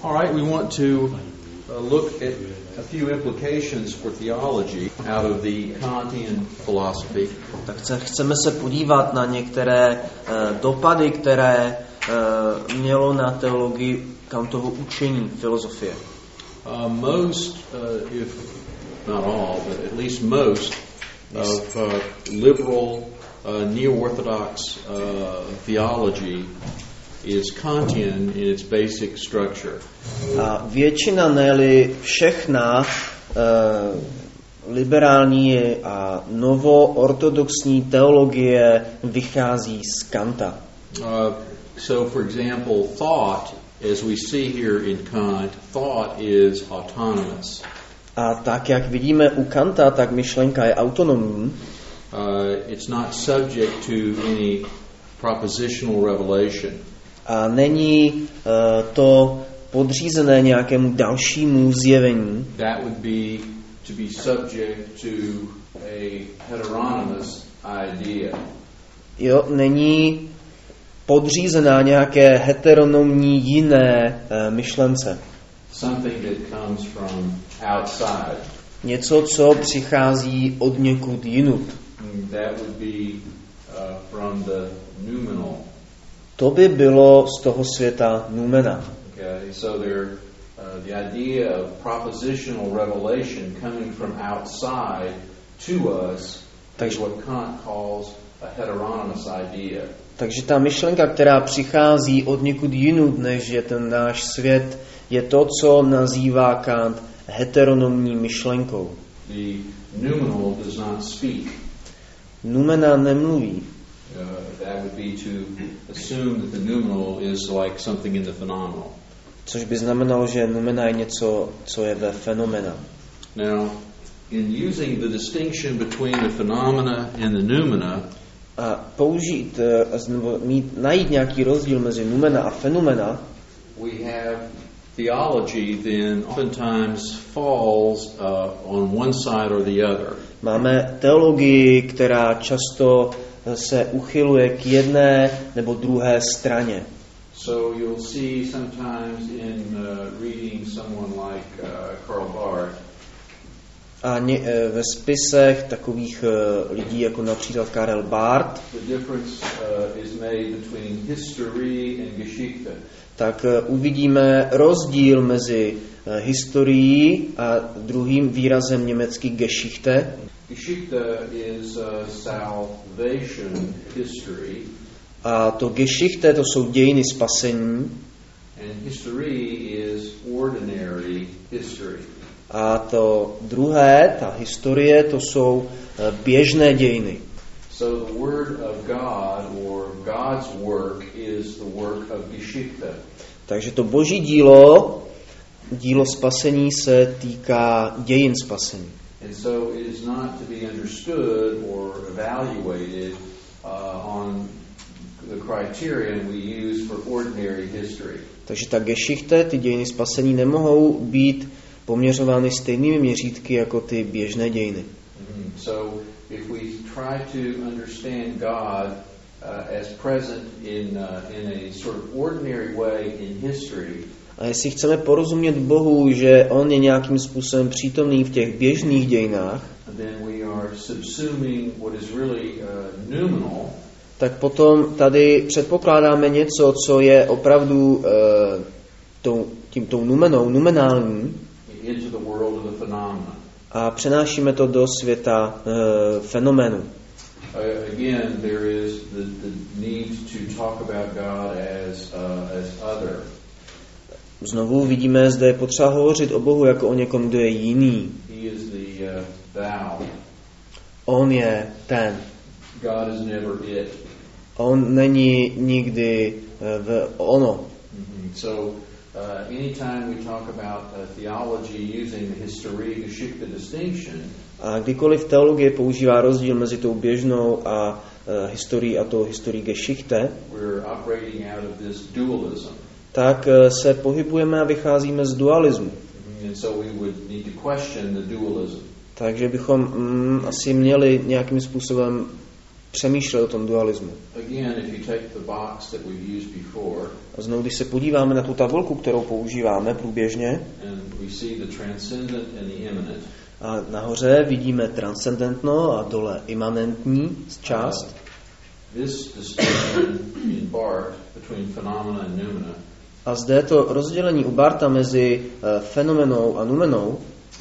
All right, we want to look at a few implications for theology out of the Kantian philosophy. Tak chceme se podívat na některé dopady, které mělo na teologii Kantovo učení filozofie. Most, if not all, but at least most of liberal neo-orthodox theology is Kantian in its basic structure. A většina, ne-li všechna, liberální a novoortodoxní teologie vychází z Kanta. So, for example, thought, as we see here in Kant, thought is autonomous. A tak, jak vidíme u Kanta, tak myšlenka je autonomní. It's not subject to any propositional revelation. A není to podřízené nějakému dalšímu zjevení. That would be to be subject to a heteronymous idea. Jo, není podřízená nějaké heteronymní jiné myšlence. Something that comes from outside. Něco, co přichází od někud jinut. That would be from the noumenal. To by bylo z toho světa noumena. Okay, so there, the idea of propositional revelation coming from outside to us is what Kant calls a heteronymous idea. Takže ta myšlenka, která přichází od někud jinut, než je ten náš svět, je to, co nazývá Kant heteronymní myšlenkou. The noumenal does not speak. Noumena nemluví. That would be to assume that the noumenal is like something in the phenomenal. Což by znamenalo, že noumena je něco, co je ve fenomena. Now, in using the distinction between the phenomena and the noumena, a použít, nebo najít nějaký rozdíl mezi noumena a fenomena, we have theology then oftentimes falls on one side or the other. Máme teologii, která často se uchyluje k jedné nebo druhé straně. So you'll see sometimes in reading someone like Karl Barth. A ve spisech takových lidí jako například Karel Barth, The difference is made between history and Geschichte. Tak uvidíme rozdíl mezi historií a druhým výrazem německý Geschichte. Geschichte is salvation history. A to Geschichte, to jsou dějiny spasení. And history is ordinary history. A to druhé, ta historie, to jsou běžné dějiny. So the word of God or God's work is the work of Geschichte. Takže to boží dílo spasení se týká dějin spasení. And so it is not to be understood or evaluated on the criterion we use for ordinary history. Takže ta Geschichte, ty dějiny spasení nemohou být poměřovány stejnými měřítky jako ty běžné dějiny. So if we try to understand God as present in a sort of ordinary way in history, a jestli chceme porozumět Bohu, že on je nějakým způsobem přítomný v těch běžných dějinách, then we are subsuming what is really noumenal. Tak potom tady předpokládáme něco, co je opravdu tou numenální, Into the world of the phenomena. A přenášíme to do světa fenoménu. Again, there is the need to talk about God as other. Znovu vidíme, zde je potřeba hovořit o Bohu jako o někom, kdo je jiný. He is the thou. On je ten. God is never it. On není nikdy v ono. So anytime we talk about theology using the Historie-Geschichte distinction, a kdykoliv teologie používá rozdíl mezi tou běžnou a historií a tou historií Geschichte, we're operating out of this dualism. Tak se pohybujeme a vycházíme z dualismu. And so we would need to question the dualism. Takže bychom asi měli nějakým způsobem přemýšlet o tom dualismu. Again, if you take the box that we've used before, A znovu, když se podíváme na tu tabulku, kterou používáme průběžně, a nahoře vidíme transcendentno a dole imanentní část. A zde to rozdělení u Bartha mezi fenomenou a numenou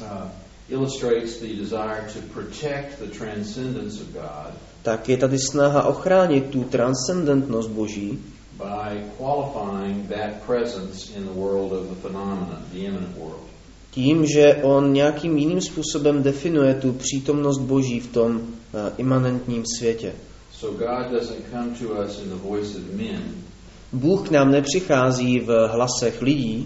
tak je tady snaha ochránit tu transcendentnost Boží tím, že on nějakým jiným způsobem definuje tu přítomnost Boží v tom imanentním světě. Bůh k nám nepřichází v hlasech lidí,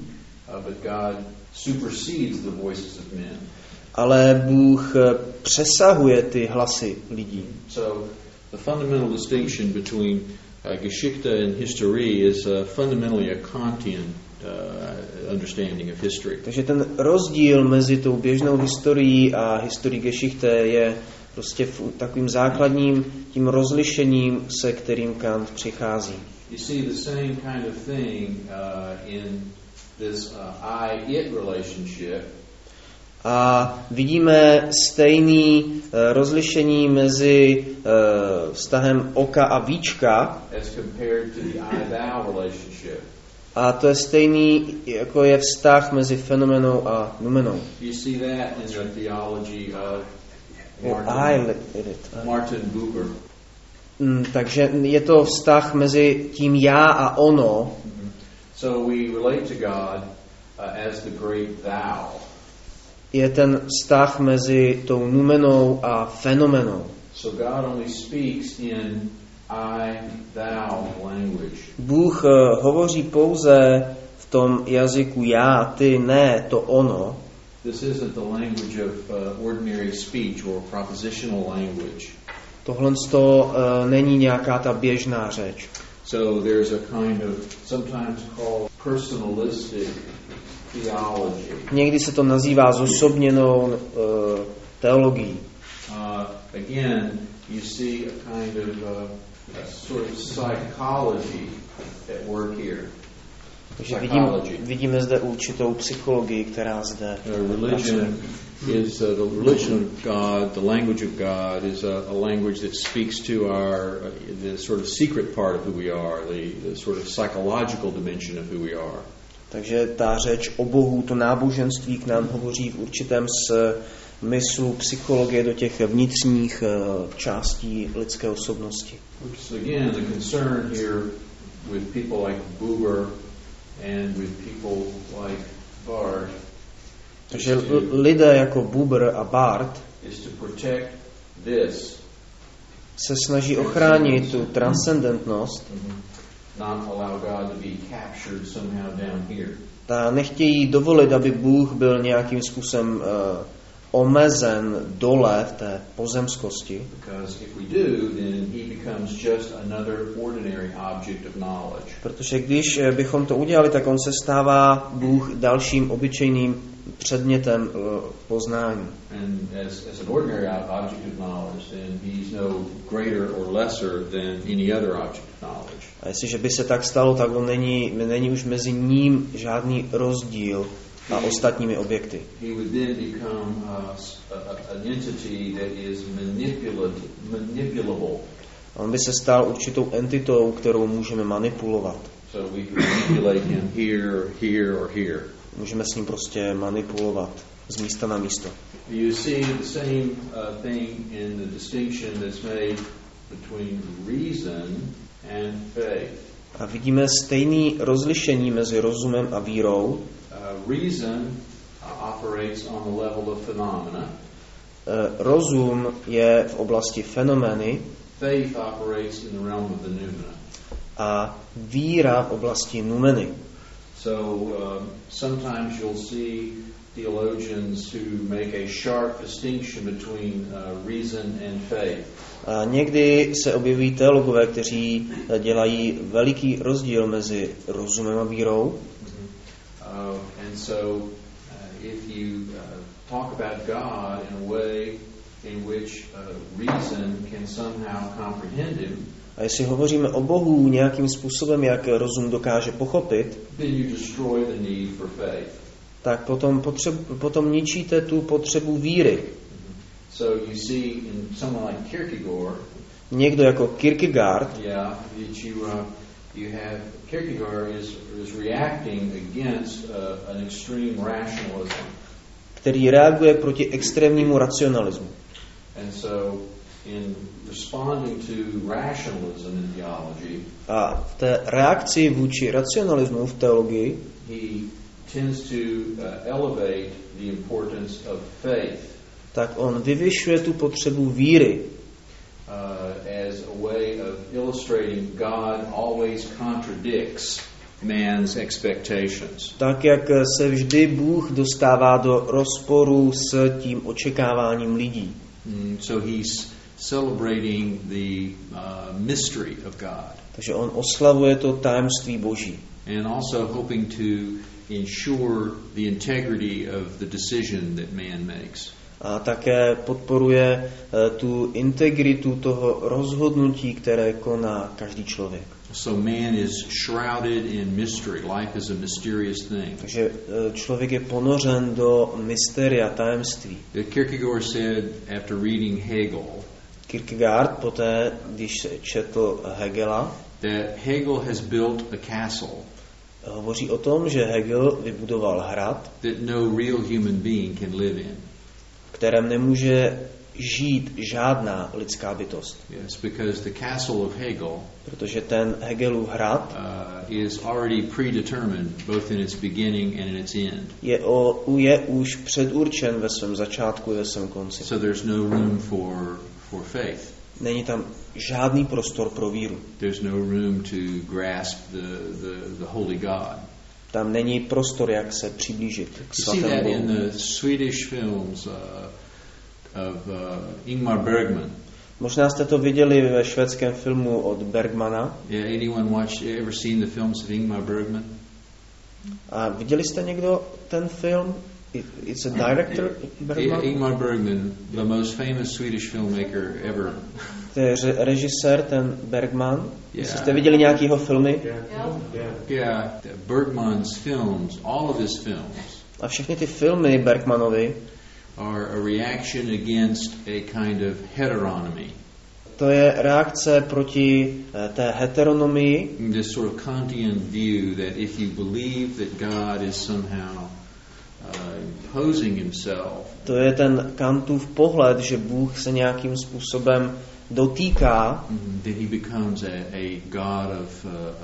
ale Bůh přesahuje ty hlasy lidí. So the fundamental distinction between Geschichte and history is fundamentally a Kantian understanding of history. Takže ten rozdíl mezi tou běžnou historií a historií Geschichte je prostě takovým základním tím rozlišením, se kterým Kant přichází. You see the same kind of thing in this I-it relationship. A vidíme stejné rozlišení mezi vztahem oka a víčka. A to je stejný, jako je vztah mezi fenomenou a numenou. Martin Buber. Takže je to vztah mezi tím já a ono. So we relate to God as the great thou. Je ten vztah mezi tou numenou a fenomenou. So God only speaks in I, thou language. Bůh hovoří pouze v tom jazyku já, ty, ne, to ono. This isn't the language of ordinary speech or propositional language. Tohle to není nějaká ta běžná řeč. So there's a kind of sometimes called personalistic theology. Někdy se to nazývá zosobněnou teologií. Again, you see a kind of a sort of psychology at work here. Takže vidíme zde určitou psychologii, která zde religion is the religion of God, the language of God is a language that speaks to our the sort of secret part of who we are, the sort of psychological dimension of who we are. Takže ta řeč o Bohu, to náboženství k nám hovoří v určitém smyslu psychologie do těch vnitřních částí lidské osobnosti. Which is again the concern here with people like Buber and with people like Barth. Takže lidé jako Buber a Barth se snaží ochránit tu transcendentnost. A nechtějí dovolit, aby Bůh byl nějakým způsobem omezen dole v té pozemskosti. Protože když bychom to udělali, tak on se stává Bůh dalším obyčejným předmětem poznání. A jestliže by se tak stalo, tak on není už mezi ním žádný rozdíl a ostatními objekty. On by se stal určitou entitou, kterou můžeme manipulovat. Můžeme s ním prostě manipulovat z místa na místo. You see the same thing in the distinction that's made between reason and faith. A vidíme stejné rozlišení mezi rozumem a vírou. Reason operates on the level of phenomena. Rozum je v oblasti fenomény. Faith operates in the realm of the noumena. A víra v oblasti numeny. So sometimes you'll see theologians who make a sharp distinction between reason and faith. A někdy se objeví teologové, kteří dělají veliký rozdíl mezi rozumem a vírou. And so if you talk about God in a way in which reason can somehow comprehend him, A jestli hovoříme o Bohu nějakým způsobem, jak rozum dokáže pochopit, then you destroy the need for faith. tak potom ničíte tu potřebu víry. So you see in someone like Kierkegaard, Někdo jako Kierkegaard, you have Kierkegaard is reacting against an extreme rationalism. který reaguje proti extrémnímu racionalismu. And so in responding to rationalism in theology, A v té reakci vůči racionalismu v teologii he tends to elevate the importance of faith tak on vyvyšuje tu potřebu víry as a way of illustrating God always contradicts man's expectations. tak, jak se vždy Bůh dostává do rozporu s tím očekáváním lidí. So he's celebrating the mystery of God. Takže on oslavuje to tajemství Boží. And also hoping to ensure the integrity of the decision that man makes. A také podporuje tu integritu toho rozhodnutí, které koná každý člověk. So man is shrouded in mystery. Life is a mysterious thing. Takže člověk je ponořen do mysteria, tajemství. Kierkegaard said after reading Hegel, Kierkegaard poté, když četl Hegela, that Hegel has built a castle hovoří o tom, že Hegel vybudoval hrad, that no real human being can live in. v kterém nemůže žít žádná lidská bytost. Yes, because the castle of Hegel Protože ten Hegelův hrad is already predetermined both in its beginning and in its end. je už předurčen ve svém začátku i ve svém konci. So there's no room for faith. Není tam žádný prostor pro víru. There's no room to grasp the holy God. Tam není prostor, jak se přiblížit k You see svatému that Bohu. in the Swedish films of Ingmar Bergman. Možná jste to viděli ve švédském filmu od Bergmana. Yeah, anyone ever seen the films of Ingmar Bergman? A viděli jste někdo ten film? It's a director, Bergman? Ingmar Bergman, the most famous Swedish filmmaker ever. To je režisér, ten Bergman. Yeah. Jestli jste viděli nějaký jeho filmy? Yeah, Bergman's films, all of his films, A všechny ty filmy Bergmanovy, are a reaction against a kind of heteronomy. to je reakce proti té heteronomii, This sort of Kantian view that if you believe that God is somehow imposing himself, to je ten Kantův pohled, že Bůh se nějakým způsobem dotýká, then he becomes a God of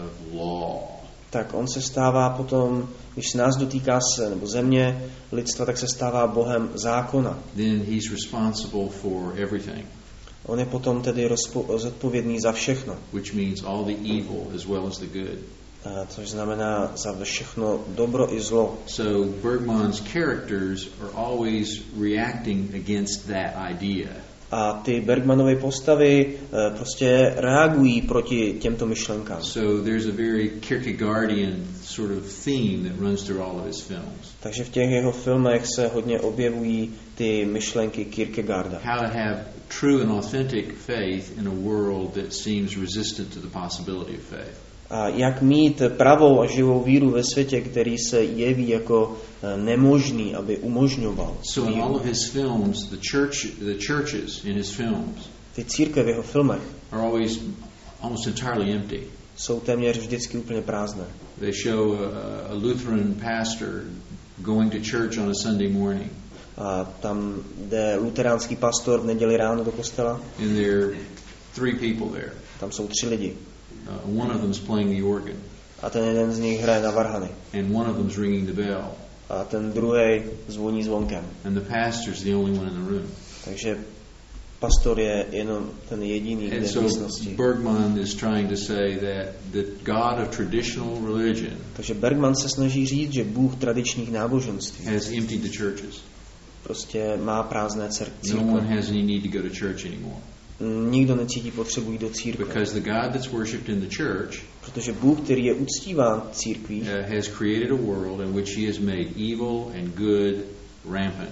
law. tak on se stává potom, když se nás dotýká se, nebo země, lidstva, tak se stává Bohem zákona. Then he's responsible for everything, On je potom tedy zodpovědný za všechno, which means all the evil as well as the good. Což znamená za všechno dobro i zlo. So Bergman's characters are always reacting against that idea. A ty Bergmanovy postavy prostě reagují proti těmto myšlenkám. So there's a very Kierkegaardian sort of theme that runs through all of his films. Takže v těch jeho filmech se hodně objevují ty myšlenky Kierkegaarda. How to have true and authentic faith in a world that seems resistant to the possibility of faith. A jak mít pravou a živou víru ve světě, který se jeví jako nemožný, aby umožňoval So in all víru. of his films, the churches in his films Ty církve v jeho filmech are always almost entirely empty. jsou téměř vždycky úplně prázdné. They show a Lutheran pastor going to church on a Sunday morning, A tam jde luteránský pastor v neděli ráno do kostela, and there are 3 people there. tam jsou 3 lidi. One of them's playing the organ, A ten jeden z nich hraje na varhany. and one of them's ringing the bell, A ten druhý zvoní zvonkem. and the pastor's the only one in the room. Takže pastor je jenom ten jediný, kde And v so místnosti. Bergman is trying to say that the God of traditional religion Takže Bergman se snaží říct, že Bůh tradičních náboženství has emptied the churches. prostě má prázdné No církve. one has any need to go to church anymore. Nikdo necítí potřebu jít do církve. Because the God that's worshipped in the church Protože Bůh, který je uctíván v církvi, has created a world in which he has made evil and good rampant.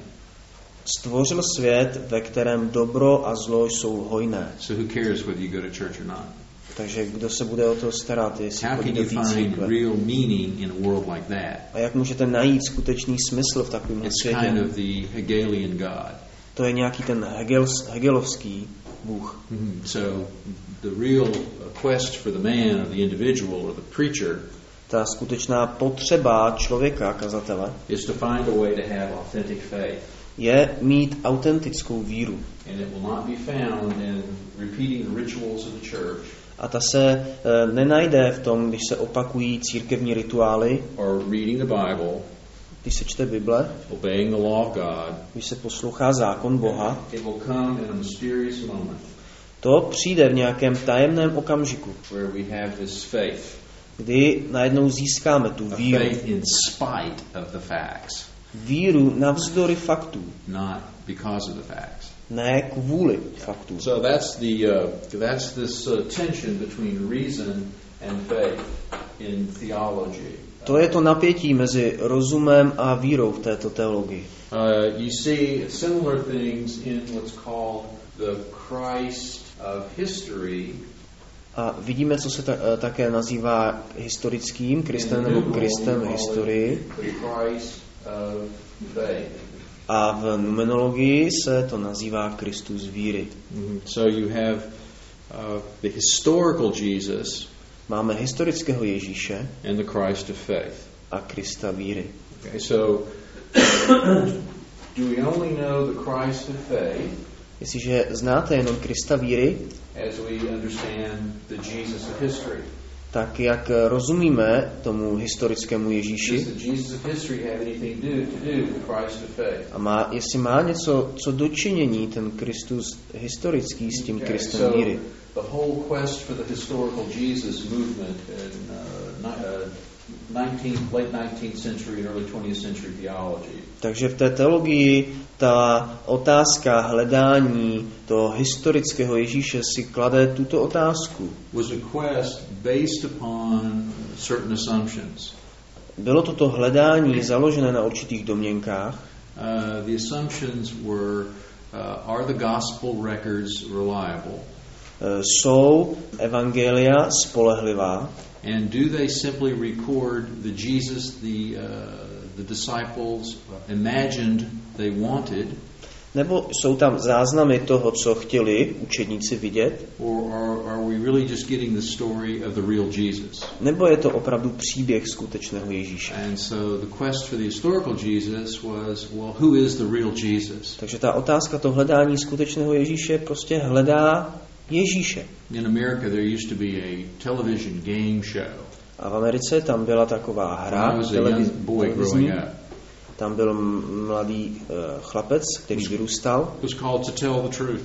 stvořil svět, ve kterém dobro a zlo jsou hojné. So who cares whether you go to church or not? Takže kdo se bude o to starat, jestli How chodí can do you té find církve? real meaning in a world like that? A jak můžete najít skutečný smysl v takovém It's světě? kind of the Hegelian God. To je nějaký ten hegelovský Bůh. So the real quest for the man or the individual or the preacher Ta skutečná potřeba člověka, kazatele, is to find a way to have authentic faith. je mít autentickou víru. And it will not be found in repeating the rituals of the church A ta se nenajde v tom, když se opakují církevní rituály, or reading the Bible, když se čte Bible, obeying the law of God. když se poslouchá zákon Boha. It will come in a mysterious moment To přijde v nějakém tajemném okamžiku, where we have this faith, kdy najednou získáme tu a víru. faith in spite of the facts, Víru navzdory faktů, not because of the facts. ne kvůli faktům. So that's this tension between reason and faith in theology. To je to napětí mezi rozumem a vírou v této teologii. You see similar things in what's called the Christ of history. A vidíme, co se také nazývá historickým Kristem nebo Kristem v historii. The Christ of faith. A v numenologii se to nazývá Kristus víry. So you have the historical Jesus Máme historického Ježíše and the Christ of faith. a Krista víry. Okay, so do we only know the Christ of faith Jestliže znáte jenom Krista víry, as we understand the Jesus of history? tak jak rozumíme tomu historickému Ježíši Does the Jesus of history have anything to do with the Christ of faith? a jestli má něco co dočinění ten Kristus historický s tím Kristem víry. The whole quest for the historical Jesus movement in late 19th century and early 20th century theology. Takže v té teologii ta otázka hledání toho historického Ježíše si klade tuto otázku. Was a quest based upon certain assumptions. Bylo toto hledání založené na určitých domněnkách. The assumptions were, are the gospel records reliable? Jsou evangelia spolehlivá? And do they simply record the Jesus the disciples imagined they wanted? Nebo jsou tam záznamy toho, co chtěli učedníci vidět? Or are we really just getting the story of the real Jesus? Nebo je to opravdu příběh skutečného Ježíše? And so the quest for the historical Jesus was, well, who is the real Jesus? Takže ta otázka, to hledání skutečného Ježíše prostě hledá Ježíše. In America there used to be a television game show. A v Americe tam byla taková hra televizní. Tam byl mladý chlapec, který vyrůstal. It was called To Tell the Truth.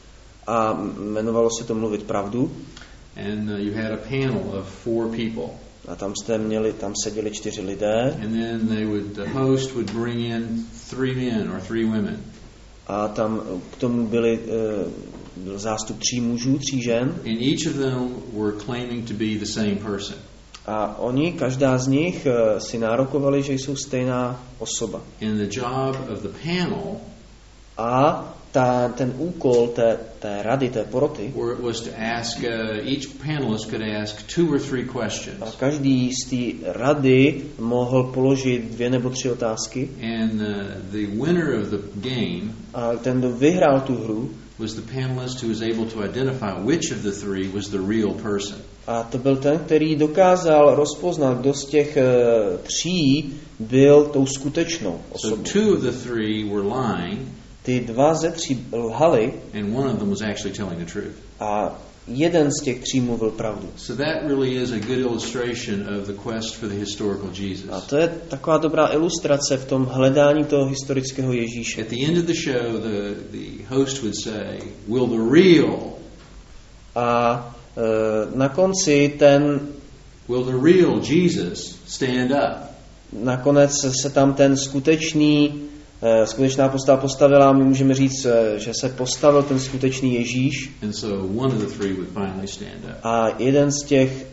A jmenovalo se to Mluvit pravdu. And you had a panel of 4 people. A tam seděli 4 lidé. And then the host would bring in 3 men or 3 women. A tam k tomu byl zástup 3 mužů, 3 žen. And each of them were claiming to be the same person. A oni, každá z nich, si nárokovali, že jsou stejná osoba. And the job of the panel, a ten úkol té rady, té poroty, where it was to ask, each panelist could ask 2 or 3 questions. A každý z té rady mohl položit 2 nebo 3 otázky. And the winner of the game, a ten, kdo vyhrál tu hru, was the panelist who was able to identify which of the 3 was the real person. A to byl ten, který dokázal rozpoznat, kdo z těch 3 byl tou skutečnou osobou. So 2 of the 3 were lying. Ty 2 ze 3 lhali. And one of them was actually telling the truth. A jeden z těch 3 mluvil pravdu. So that really is a good illustration of the quest for the historical Jesus. A to je taková dobrá ilustrace v tom hledání toho historického Ježíše. At the end of the show, the host would say, "Will the real?" A na konci will the real Jesus stand up? Nakonec se tam ten skutečný skutečná postava postavila, my můžeme říct, že se postavil ten skutečný Ježíš. And so one of the three would finally stand up. A jeden z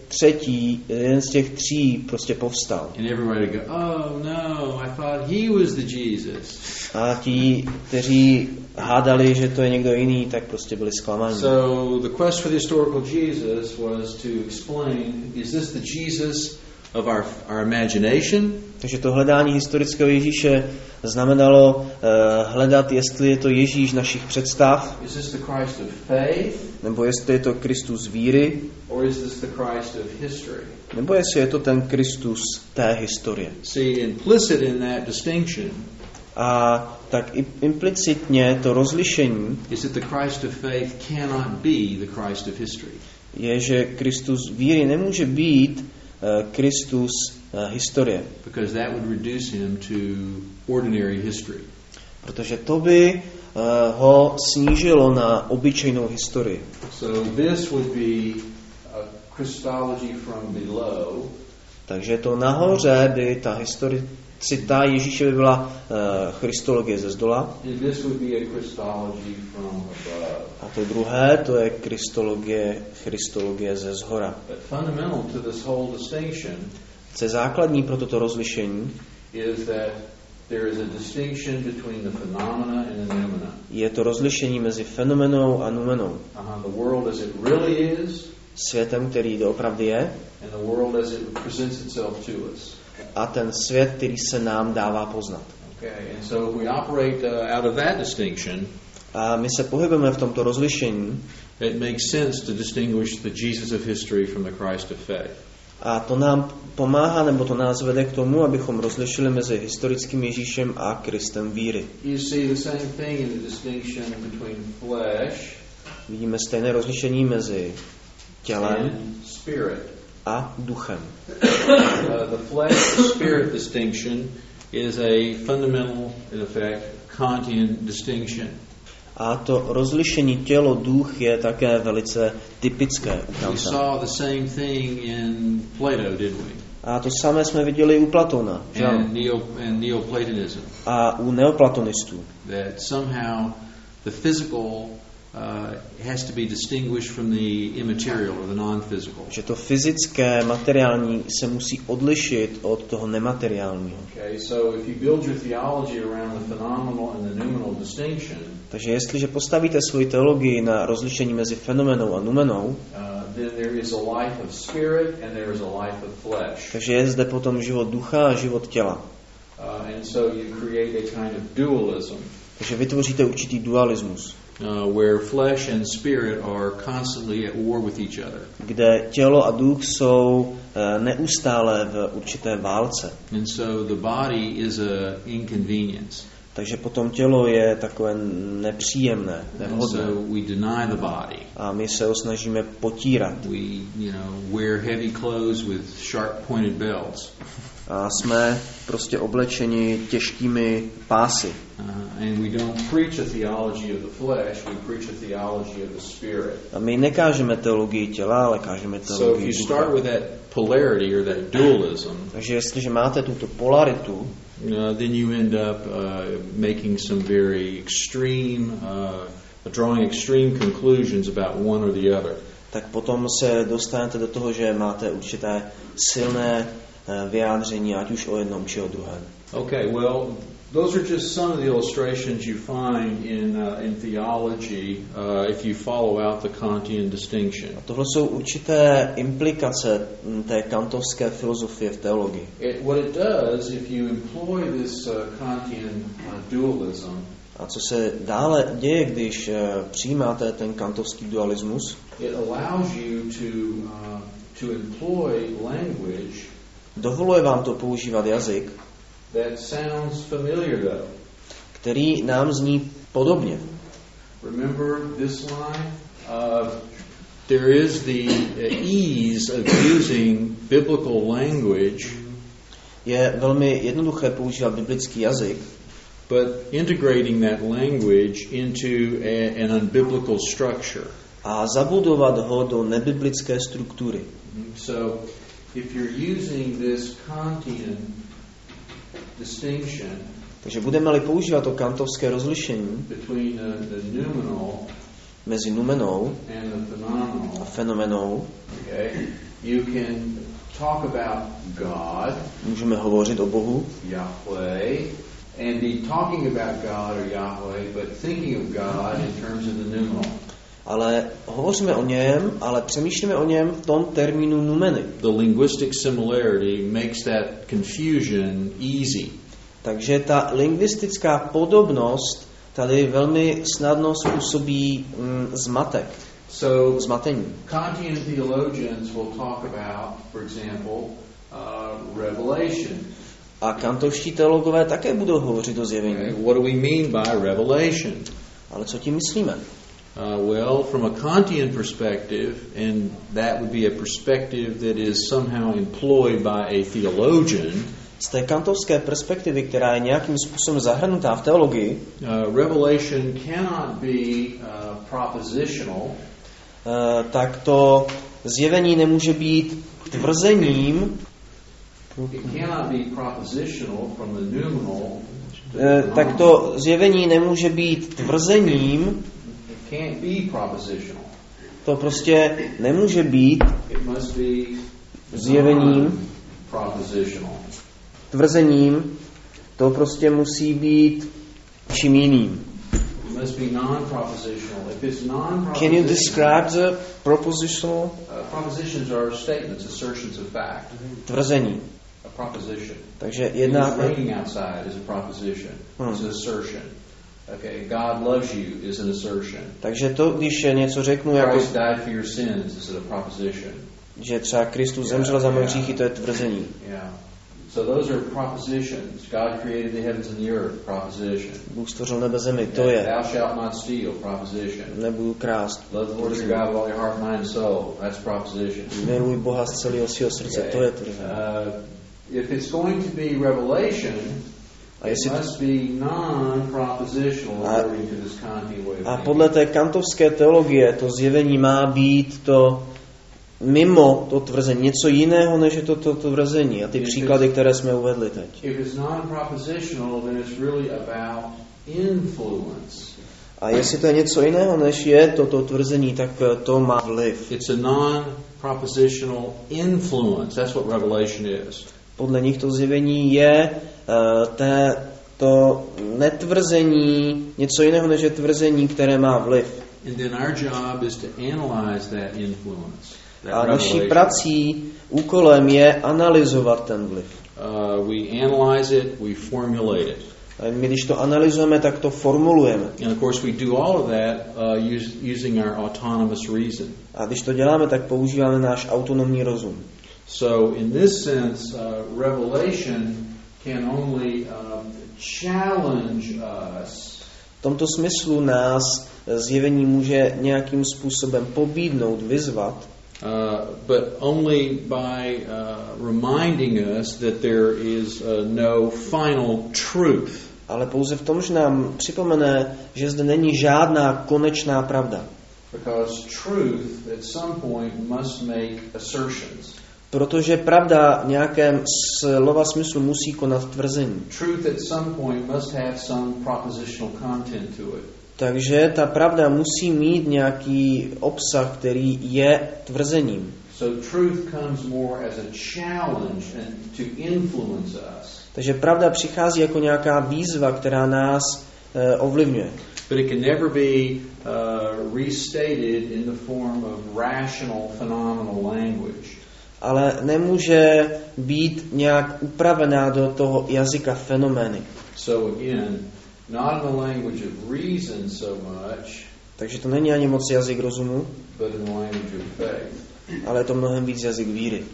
těch tří prostě povstal. And everybody would go, oh no, I thought he was the Jesus. A ti, kteří hádali, že to je někdo jiný, tak prostě byli zklamaní. So the quest for the historical Jesus was to explain, is this the Jesus of our imagination? Takže to hledání historického Ježíše znamenalo hledat, jestli je to Ježíš našich představ, Is this the Christ of faith? nebo jestli je to Kristus víry, Or is this the Christ of history? nebo jestli je to ten Kristus té historie. See, implicit in that distinction A tak implicitně to rozlišení is that the Christ of faith cannot be the Christ of history. je, že Kristus víry nemůže být Kristus historie. Because that would reduce him to ordinary history. Protože to by ho snížilo na obyčejnou historii. So this would be a Christology from below. Takže to nahoře by ta historicita Ježíše by byla christologie ze zdola. And this would be a Christology from above. A to druhé, to je christologie ze zhora. But fundamental to this whole distinction Co je základní pro toto rozlišení, is that there is a distinction between the phenomena and the noumena. je to rozlišení mezi fenomenou a numenou. The world as it really is, Světem, který doopravdy je, and the world as it presents itself to us. a ten svět, který se nám dává poznat. Okay, and so if we operate out of that distinction, A my se pohybujeme v tomto rozlišení, it makes sense to distinguish the Jesus of history from the Christ of faith. a to nám pomáhá, nebo to nás vede k tomu, abychom rozlišili mezi historickým Ježíšem a Kristem víry. You see the same thing in the distinction between flesh Vidíme stejné rozlišení mezi tělem and spirit. a duchem. The flesh-spirit distinction is a fundamental, in effect, Kantian distinction. A to rozlišení tělo-duch je také velice typické u We Kanta. saw the same thing in Plato, didn't we? A to samé jsme viděli u Platona, že ano? And Neoplatonism. A u neoplatonistů. That somehow the physical has to be distinguished from the immaterial or the non-physical. Že to fyzické, materiální se musí odlišit od toho nemateriálního. Okay, so if you build your theology around the phenomenal and the noumenal distinction, Takže jestliže postavíte svoji teologii na rozlišení mezi fenomenou a numenou, then there is a life of spirit and there is a life of flesh. takže je zde potom život ducha a život těla. And so you create a kind of dualism. Takže vytvoříte určitý dualismus, where flesh and spirit are constantly at war with each other. kde tělo a duch jsou neustále v určité válce. And so the body is a inconvenience. Takže potom tělo je takové nepříjemné, And nevhodné. so we deny the body. A my se ho snažíme potírat. We, wear heavy clothes with sharp pointed belts. A jsme prostě oblečeni těžkými pásy. And we don't preach a theology of the flesh, we preach a theology of the spirit. A my nekážeme teologii těla, ale kážeme So if you teologii start ducha. with that polarity or that dualism, Takže jestliže máte tuto polaritu, then you end up making some very extreme, drawing extreme conclusions about one or the other. tak potom se dostanete do toho, že máte určité silné vyjádření, ať už o jednom či o druhém. Okay, well, those are just some of the illustrations you find in theology if you follow out the Kantian distinction. A tohle jsou určité implikace té kantovské filozofie v teologii. What it does, if you employ this Kantian dualism, A co se dále děje, když přijímáte ten kantovský dualismus? it allows you to employ language Dovoluje vám to používat jazyk, that sounds familiar though. který nám zní podobně. Remember this line? There is the ease of using biblical language, Je velmi jednoduché používat biblický jazyk, but integrating that language into an unbiblical structure. a zabudovat ho do nebiblické struktury. So, if you're using this Kantian distinction Takže budeme-li používat to kantovské rozlišení between the noumenal mezi numenou and the phenomenal, a fenomenou, okay, you can talk about God, můžeme hovořit o Bohu, Yahweh, and be talking about God or Yahweh, but thinking of God in terms of the noumenal. ale hovoříme o něm, ale přemýšlíme o něm v tom termínu numeny. The linguistic similarity makes that confusion easy. Takže ta lingvistická podobnost tady velmi snadno způsobí zmatek, zmatení. Kantian theologians will talk about, for example, revelation. A kantovští teologové také budou hovořit o zjevení. Okay, what do we mean by revelation? Ale co tím myslíme? Well, from a Kantian perspective, and that would be a perspective that is somehow employed by a theologian. Z té kantovské perspektivy, která je nějakým způsobem zahrnutá v teologii, revelation cannot be propositional. Tak to zjevení nemůže být tvrzením. It cannot be propositional from the noumenal. Tak to zjevení nemůže být tvrzením. It can't be propositional. To prostě nemůže být It must be zjevením, propositional. Tvrzením. To prostě musí být čím jiným. It must be non-propositional. If it's non-propositional, Can you describe the propositional? Propositions are statements, assertions of fact. Tvrzení. A proposition. Takže jedna. It's raining outside is a proposition. It's an assertion. Okay, God loves you is an assertion. Takže to, když něco řeknu jako, Christ died for your sins is a proposition. že třeba Kristus zemřel za moje hříchy, to je tvrzení. Yeah. So those are propositions. God created the heavens and the earth, proposition. Bůh stvořil nebe zemi, to je. Thou shalt not steal, proposition. Nebudu krást. Love the Lord your God with all your heart, mind, and soul. That's proposition. Miluj Boha z celého svého srdce, to je tvrzení. If it's going to be revelation, it must be non-propositional according to this Kantian way of a thinking. podle té kantovské teologie to zjevení má být to mimo to tvrzení, něco jiného než je to tvrzení. A ty příklady, které jsme uvedli teď. If it's non-propositional, then it's really about influence. A jestli to je něco jiného než je toto tvrzení, tak to má vliv. It's a non-propositional influence. That's what revelation is. Podle nich to zjevení je to netvrzení, něco jiného než je tvrzení, které má vliv. And then our job is to analyze that influence. A naší prací, úkolem je analyzovat ten vliv. We analyze it, we formulate it. A my, když to analyzujeme, tak to formulujeme. And of course we do all of that using our autonomous reason. A když to děláme, tak používáme náš autonomní rozum. So in this sense, revelation can only challenge us. V tomto smyslu nás zjevení může nějakým způsobem pobídnout, vyzvat. But only by reminding us that there is no final truth. Ale pouze v tom, že nám připomene, že zde není žádná konečná pravda. Because truth at some point must make assertions. Protože pravda v nějakém slova smyslu musí konat tvrzení. Truth at some point must have some propositional content to it. Takže ta pravda musí mít nějaký obsah, který je tvrzením. So truth comes more as a challenge and to influence us. Takže pravda přichází jako nějaká výzva, která nás ovlivňuje. But it can never be restated in the form of rational phenomenal language. Ale nemůže být nějak upravená do toho jazyka fenomény. So again, not in the language of reason so much, takže to není ani moc jazyk rozumu, but in the language of faith. Ale je to mnohem víc jazyk víry.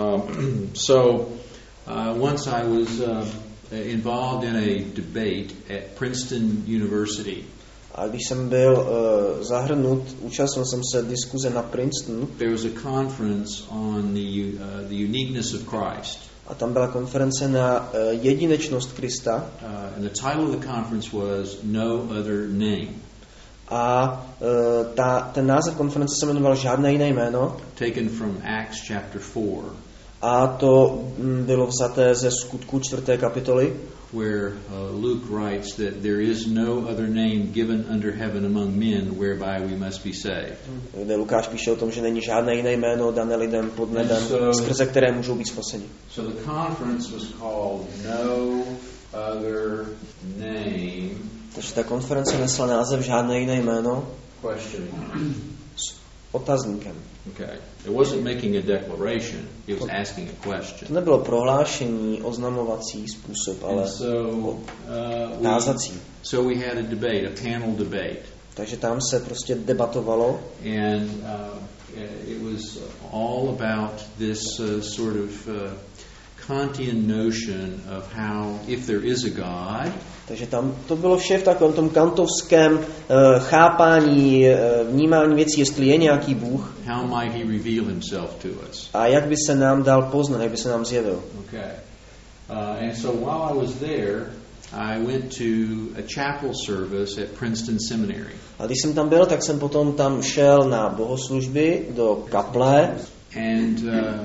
Once I was involved in a debate at Princeton University. A když jsem byl zahrnut, účastnil jsem se diskuze na Princetonu. There was a conference on the uniqueness of Christ. A tam byla konference na jedinečnost Krista. And the title of the conference was No Other Name. A ten název konference se jmenoval Žádné jiné jméno. Taken from Acts chapter 4. A to bylo vzaté ze Skutku 4. kapitoly, where Luke writes that there is no other name given under heaven among men whereby we must be saved. Kde Lukáš píše o tom, že není žádné jiné jméno dané lidem pod nebem, skrze které můžou být spaseni. So the conference was called No Other Name. Takže ta konference nesla název Žádné jiné jméno Questioning. s otazníkem. Okay. It wasn't making a declaration, it was asking a question. To nebylo prohlášení, oznamovací způsob, ale tázací. So we had a debate, a panel debate. Takže tam se prostě debatovalo. And it was all about this sort of Kantian notion of how, if there is a God, takže tam to bylo vše v takovém tom kantovském chápání, vnímání věcí, jestli je nějaký Bůh. How might he reveal himself to us? A jak by se nám dal poznat, jak by se nám zjevil. Okay. And so while I was there, I went to a chapel service at Princeton Seminary. A když jsem tam byl, tak jsem potom tam šel na bohoslužby do kaple. And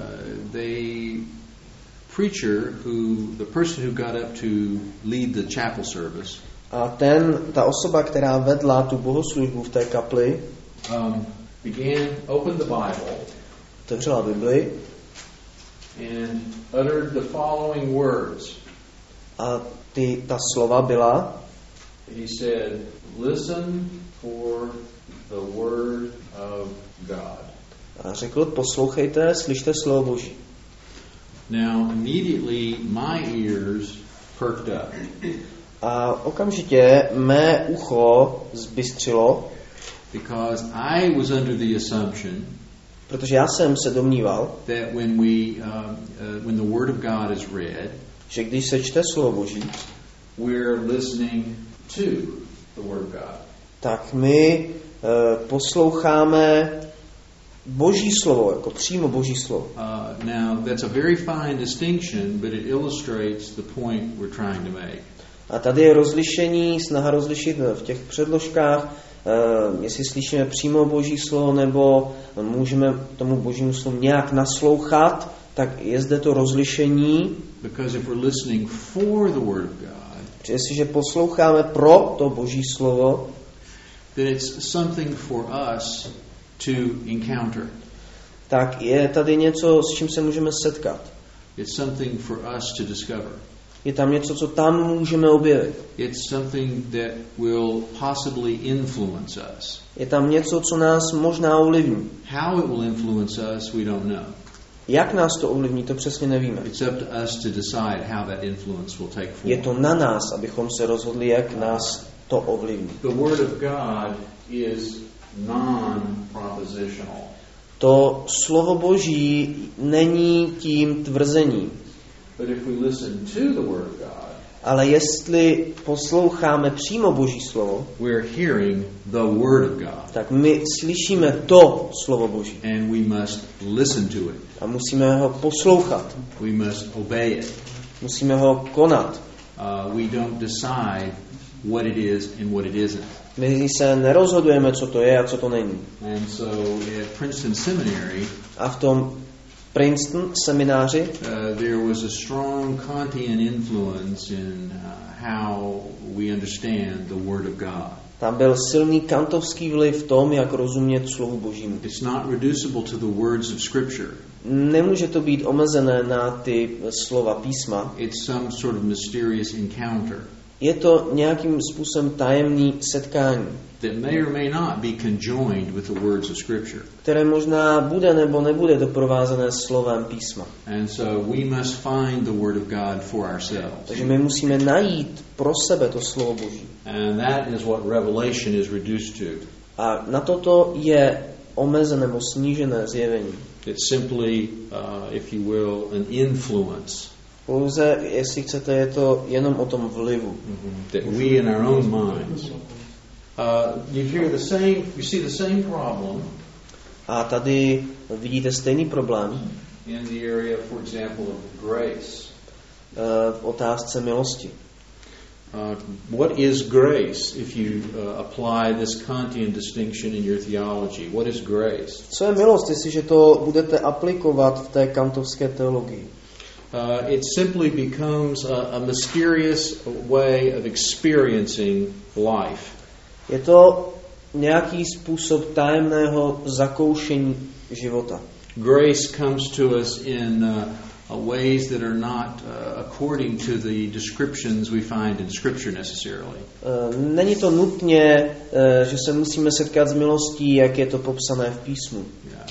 the person who got up to lead the chapel service, a ta osoba, která vedla tu bohoslužbu v té kapli, opened the Bible, otevřela Bibli and uttered the following words. A ta slova byla, he said, listen for the word of God. A řekl, poslouchejte, slyšte slovo Boží. Now, immediately my ears perked up. A okamžitě mé ucho zbystřilo, because I was under the assumption, protože já jsem se domníval, that when the word of God is read, že když se čte slovo Boží, we're listening to the word of God. Tak my posloucháme Boží slovo, jako přímo Boží slovo. Now that's a very fine distinction, but it illustrates the point we're trying to make. A tady je rozlišení, snaha rozlišit v těch předložkách, jestli slyšíme přímo Boží slovo, nebo můžeme tomu Božímu slovu nějak naslouchat, tak je zde to rozlišení. Because if we're listening for the word of God, jestliže posloucháme pro to Boží slovo, then it's something for us to encounter. Tak je tady něco, s čím se můžeme setkat. It's something for us to discover. Je tam něco, co tam můžeme objevit. It's something that will possibly influence us. Je tam něco, co nás možná ovlivní. How it will influence us, we don't know. Jak nás to ovlivní, to přesně nevíme. It's up to us to decide how that influence will take form. Je to na nás, abychom se rozhodli, jak nás to ovlivní. The word of God is non-propositional. To slovo Boží není tím tvrzením. But if we listen to the word of God, ale jestli posloucháme přímo Boží slovo, we're hearing the word of God. Tak my slyšíme to slovo Boží. And we must listen to it. A musíme ho poslouchat. We must obey it. Musíme ho konat. We don't decide what it is and what it isn't. My se nerozhodujeme, co to je a co to není. And so at Princeton Seminary, a v tom Princeton semináři there was a strong Kantian influence in how we understand the word of God. Tam byl silný kantovský vliv v tom, jak rozumět slovu Božímu. It's not reducible to the words of Scripture. Nemůže to být omezené na ty slova písma. It's some sort of mysterious encounter. Je to nějakým způsobem tajemný setkání, that may or may not be conjoined with the words of Scripture. Které možná bude nebo nebude doprovázené slovem písma. And so we must find the word of God for ourselves. Takže my musíme najít pro sebe to slovo Boží. And that is what Revelation is reduced to. A na toto je omezené nebo snížené zjevení. It's simply, if you will, an influence. Pouze, jestli chcete, je to jenom o tom vlivu. That we in our own minds. You see the same problem. A tady vidíte stejný problém. In the area, for example, of grace. V otázce milosti. What is grace if you apply this Kantian distinction in your theology? What is grace? Co je milost, jestliže to budete aplikovat v té kantovské teologii? It simply becomes a mysterious way of experiencing life. Je to nějaký způsob tajemného zakoušení života. Grace comes to us in ways that are not according to the descriptions we find in Scripture necessarily. Není to nutně, že se musíme setkat s milostí, jak je to popsané v písmu.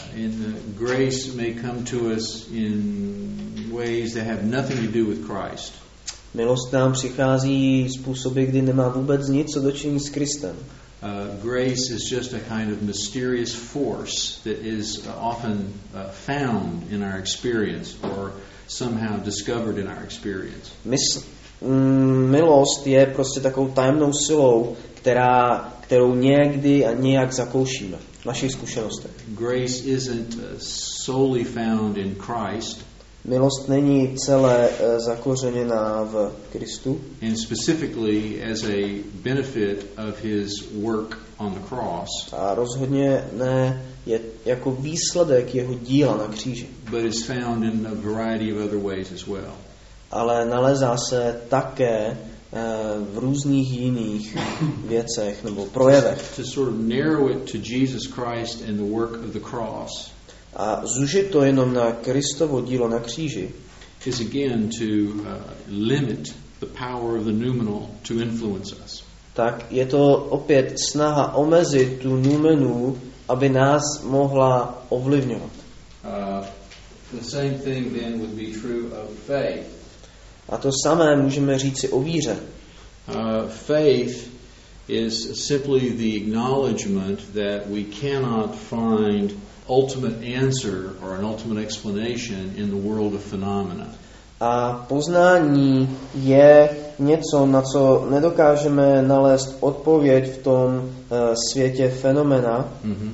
Grace may come to us in ways that have nothing to do with Christ. Milost nám přichází způsoby, kdy nemá vůbec nic co dočinit s Kristem. Grace is just a kind of mysterious force that is often found in our experience or somehow discovered in our experience. Milost je prostě takovou tajemnou silou, kterou někdy a nějak zakoušíme v našich zkušenostech. Grace isn't solely found in Christ. Milost není celé zakořeněná v Kristu. And specifically as a benefit of his work on the cross. A rozhodně ne je jako výsledek jeho díla na kříži. But is found in a variety of other ways as well. Ale nalezá se také v různých jiných věcech nebo projevech. To sort of narrow it to Jesus Christ and the work of the cross. A zužit to jenom na Kristovo dílo na kříži is again to limit the power of the noumenal to influence us. Tak je to opět snaha omezit tu noumenu, aby nás mohla ovlivňovat. The same thing then would be true of faith. A to samé můžeme říci o víře. Faith is simply the acknowledgement that we cannot find ultimate answer or an ultimate explanation in the world of phenomena. A poznání je něco, na co nedokážeme nalézt odpověď v tom světě fenomena.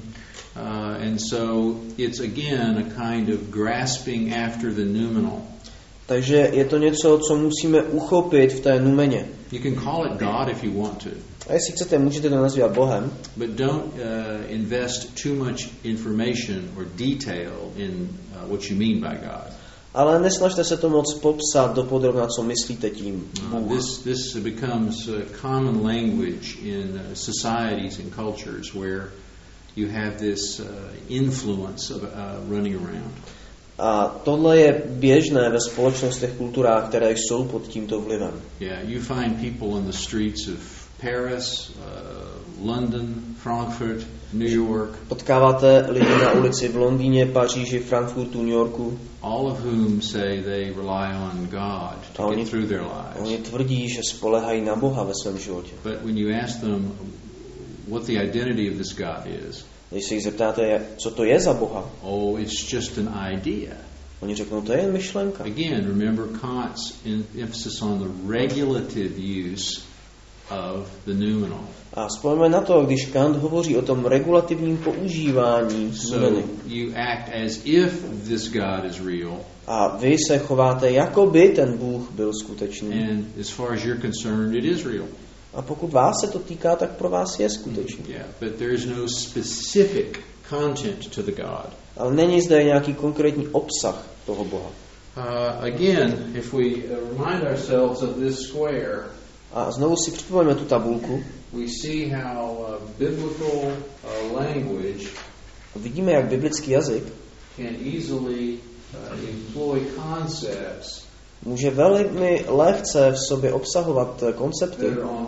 And so it's again a kind of grasping after the noumenal. Takže je to něco, co musíme uchopit v té numeně. You can call it God if you want to. A jestli chcete, můžete to nazývat Bohem. But don't invest too much information or detail in what you mean by God. Ale nesnažte se to moc popsat dopodrobna, co myslíte tím Bůh. This becomes a common language in societies and cultures where you have this influence of running around. A tohle je běžné ve společnostech, kulturách, které jsou pod tímto vlivem. Yeah, you find people in the streets of Paris, London, Frankfurt, New York. Potkáváte lidi na ulici v Londýně, Paříži, Frankfurtu, New Yorku. All of whom say they rely on God to get through their lives. Oni tvrdí, že spoléhají na Boha ve svém životě. But when you ask them what the identity of this God is, když se jich zeptáte, co to je za Boha, oh, it's just an idea. Oni řeknou, to je jen myšlenka. Again, remember Kant's emphasis on the regulative use of the noumenal. A vzpomeňme na to, když Kant hovoří o tom regulativním používání noumeny. So you act as if this God is real. A vy se chováte, jako by ten Bůh byl skutečný. And as far as you're concerned, it is real. A pokud vás se to týká, tak pro vás je skutečný. Yeah, but there is no specific content to the God. Ale není zde nějaký konkrétní obsah toho Boha. Again, if we remind ourselves of this square, a znovu si připomeňme tu tabulku. We see how biblical language vidíme, jak biblický jazyk can easily employ concepts může velmi lehce v sobě obsahovat koncepty,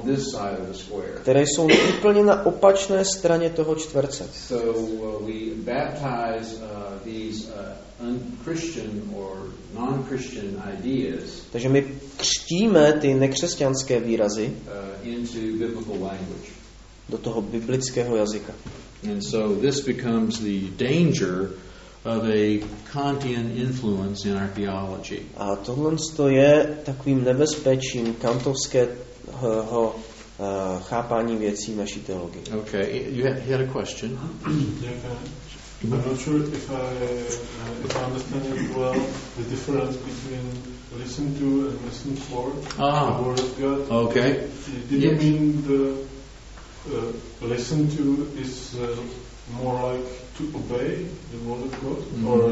které jsou úplně na opačné straně toho čtverce. So we baptize these unchristian or non-Christian ideas. Takže my křtíme ty nekřesťanské výrazy into biblical language. Do toho biblického jazyka. And so this becomes the danger of a Kantian influence in our theology. A tohle je takovým nebezpečím kantovského chápání věcí v naší teologii. Okay, you had a question? I'm not sure if I understand it well, the difference between listen to and listen for Ah. the Word of God. Okay. Did you Yes. mean the listen to is more like to obey the Word of God, Mhm. or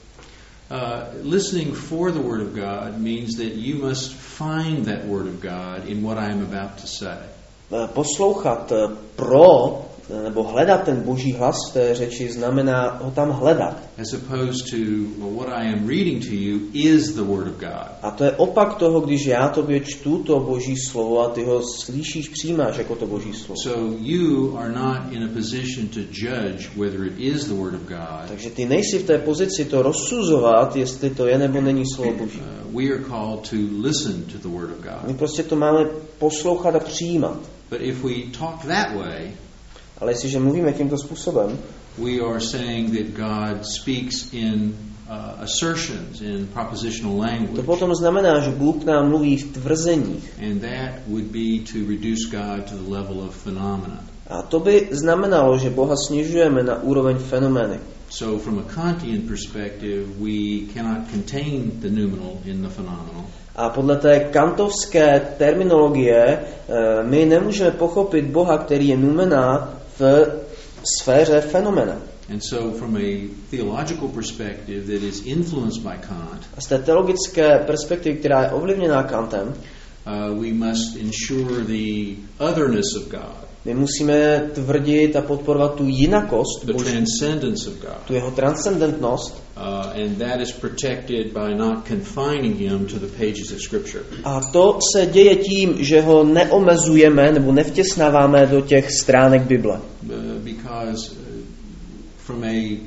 Listening for the Word of God means that you must find that Word of God in what I am about to say. Poslouchat pro nebo hledat ten Boží hlas v té řeči znamená ho tam hledat. As opposed to, well, what I am reading to you is the Word of God. A to je opak toho, když já tobě čtu to Boží slovo a ty ho slyšíš, přijímáš jako to Boží slovo. So you are not in a position to judge whether it is the Word of God. Takže ty nejsi v té pozici to rozsuzovat, jestli to je nebo není slovo Boží. We are called to listen to the Word of My God. prostě to máme poslouchat a přijímat. But if we talk that way, Ale jestliže mluvíme tímto způsobem, we are saying that God speaks in assertions, in propositional to language. potom znamená, že Bůh k nám mluví v tvrzeních. And that would be to reduce God to the level of phenomena. A to by znamenalo, že Boha snižujeme na úroveň fenomény. So from a Kantian perspective, we cannot contain the noumenal in the phenomenal. A podle té kantovské terminologie my nemůžeme pochopit Boha, který je noumená v sféře fenomena. And so from a theological perspective that is influenced by Kant, A z té teologické perspektivy, která je ovlivněná Kantem, we must ensure the otherness of God, my musíme tvrdit a podporovat tu jinakost the Boží, transcendence of God. tu jeho transcendentnost. And that is protected by not confining him to the pages of Scripture. A to se děje tím, že ho neomezujeme nebo nevtěsnáváme do těch stránek Bible. Because from a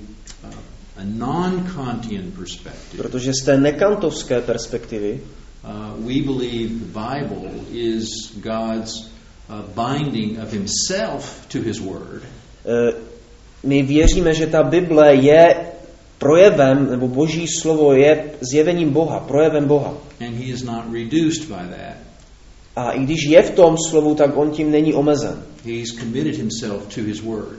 non-Kantian perspective, Protože z té nekantovské perspektivy we believe the Bible is God's binding of himself to his word, my věříme, že ta Bible je projevem, nebo Boží slovo je zjevením Boha, projevem Boha. and he is not reduced by that. A i když je v tom slovu, tak on tím není omezen. He's committed himself to his word.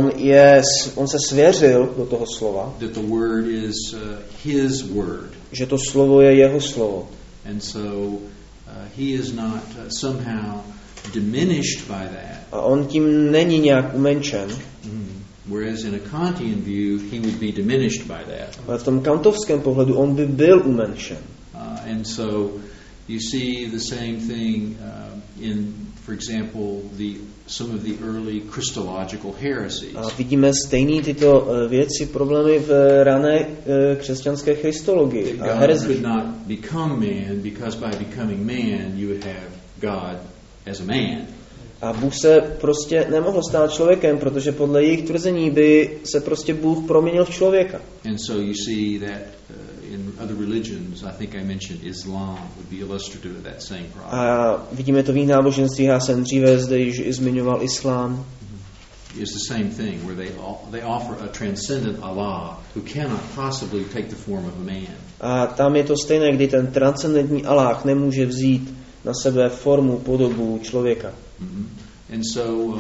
On se svěřil do toho slova, That the word is his word. že to slovo je jeho slovo. And so he is not somehow diminished by that. A on tím není nějak umenšen. Whereas in a Kantian view, he would be diminished by that. Ale v tom kantovském pohledu on by byl umenšen. And so you see the same thing in, for example, some of the early Christological heresies. A vidíme stejné tyto věci, problémy v rané křesťanské christologii a God herezích. could not become man because by becoming man you would have God as a man. A Bůh se prostě nemohl stát člověkem, protože podle jejich tvrzení by se prostě Bůh proměnil v člověka. And so you see that in other religions, I think I mentioned Islam would be illustrative of that same problem. A vidíme to v jiných náboženstvích, já jsem dříve zde již i zmiňoval islám. It's the same thing where they offer a transcendent Allah who cannot possibly take the form of a man. A tam je to stejné, kdy ten transcendentní Aláh nemůže vzít na sebe formu, podobu člověka. And so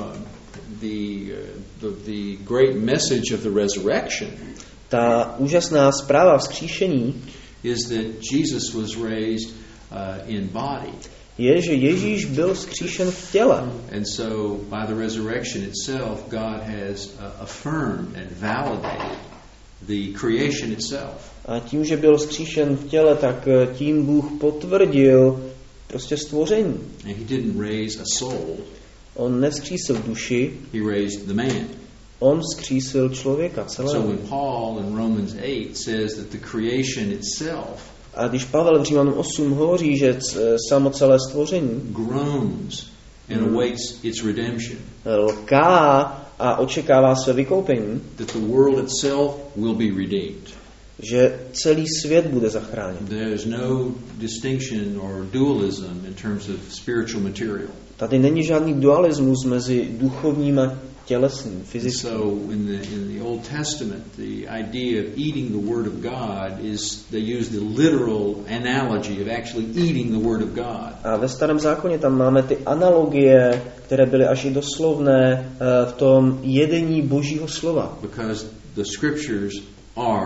the great message of the resurrection Ta úžasná zpráva vzkříšení is that Jesus was raised in body. je, že Ježíš byl vzkříšen v těle. And so by the resurrection itself, God has affirmed and validated the creation itself. A tím, že byl vzkříšen v těle, tak tím Bůh potvrdil prostě stvoření. And he didn't raise a soul, On nevzkřísil duši, he raised the man. on vzkřísil člověka So celého. when Paul in Romans 8 says that the creation itself A když Pavel v Římanům 8 hovoří, že samo celé stvoření groans and awaits its redemption, lká a očekává své vykoupení, that the world itself will be redeemed. že celý svět bude zachráněn. There is no distinction or dualism in terms of spiritual material. Tady není žádný dualismus mezi duchovním a tělesným, fyzickým. So in the Old Testament, the idea of eating the Word of God is they use the literal analogy of actually eating the Word of God. A ve Starém zákoně tam máme ty analogie, které byly až i doslovné v tom jedení Božího slova. Because the Scriptures are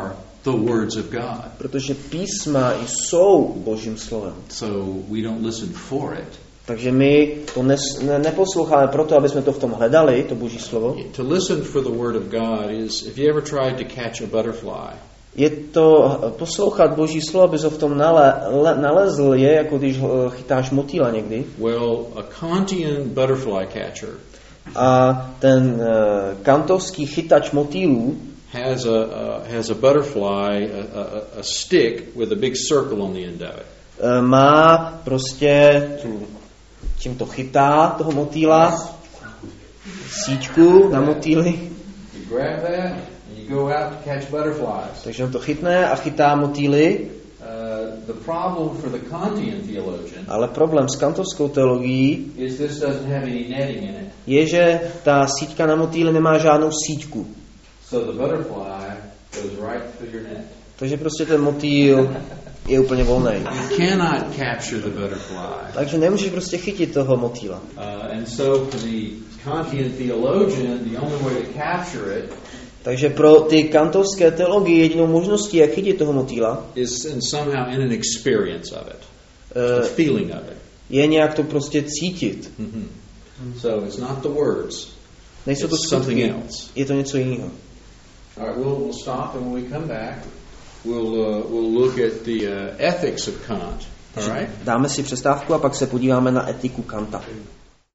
the words of God. Protože písma jsou Božím slovem. So we don't listen for it. Takže my to neposloucháme proto, aby jsme to v tom hledali, to Boží slovo. To listen for the word of God is, if you ever tried to catch a butterfly. Je to poslouchat Boží slovo, aby se v tom nalezl, je jako když chytáš motýla někdy. Well, a Kantian butterfly catcher A ten kantovský chytač motýlů has a butterfly, a stick with a big circle on the end of it. Má prostě čím to chytá toho motýla, síťku na motýly. You grab that and you go out to catch butterflies. Takže on to chytne a chytá motýly. The problem for the Kantian theologian Ale problém s kantovskou teologií is this doesn't have any netting in it. je, že ta síťka na motýly nemá žádnou síťku. So the butterfly goes right through your net. Takže prostě ten motýl je úplně volný. You cannot capture the butterfly. Takže nemůžeš prostě chytit toho motýla. And so for the Kantian theologian, the only way to capture it Takže pro ty kantovské teologie jedinou možností, jak chytit toho motýla, is somehow in an experience of it, a feeling of it. je nějak to prostě cítit. Mm-hmm. So it's not the words. Nejsou to It's something skutky, else. je to něco jiného. All right, we'll stop, and when we come back, we'll look at the ethics of Kant. All right. Dáme si přestávku a pak se podíváme na etiku Kanta.